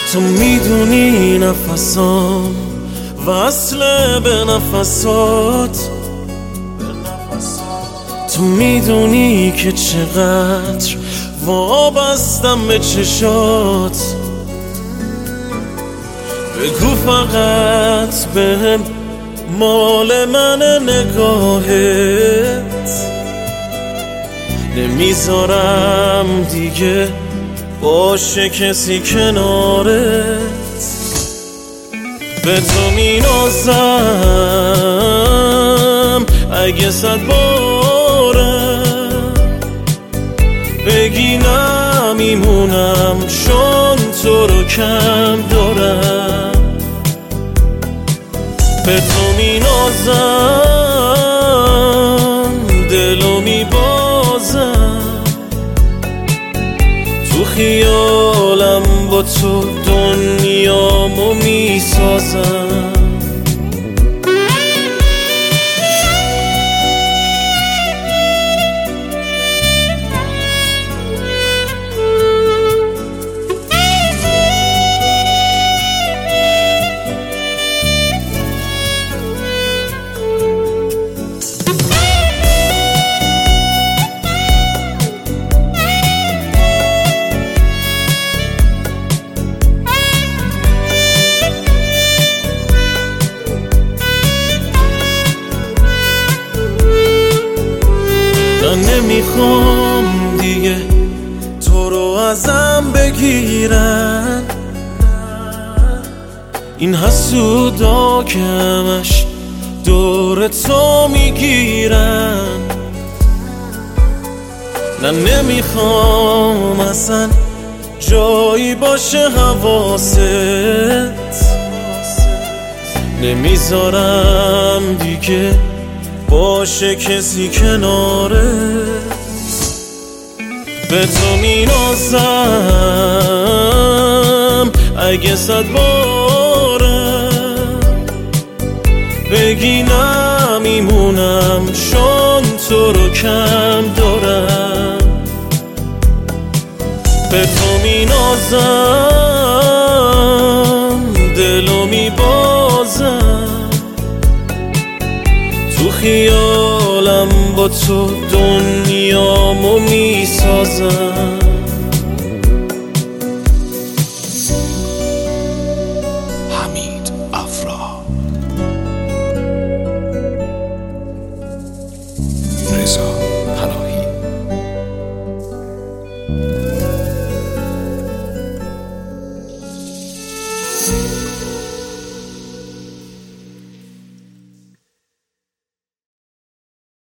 تو میدونی نفسام وصل به نفسات، تو میدونی که چقدر وابستم به چشات. بگو فقط بهم مال من نگاهت، نمیذارم دیگه باشه کسی کنارت. به تو مینازم اگه 100 باره بگی نمیمونم، چون تو رو کم دارم. به تو مینازم دلو میبازم، تو خیالم با تو دنیامو میسازم. من نمیخوام دیگه تو رو ازم بگیرن، این حسودا که همش دور تو میگیرن. نه نمیخوام اصلا جایی باشه حواست، نمیذارم دیگه باشه کسی کنارت. به تو مینازم اگه 100 باره بگی نمیمونم، چون تو رو کم دارم. به تو مینازم دلو میبازم، تو خیالم با تو دنیامو میسازم. حمید افرا، رضا پناهی.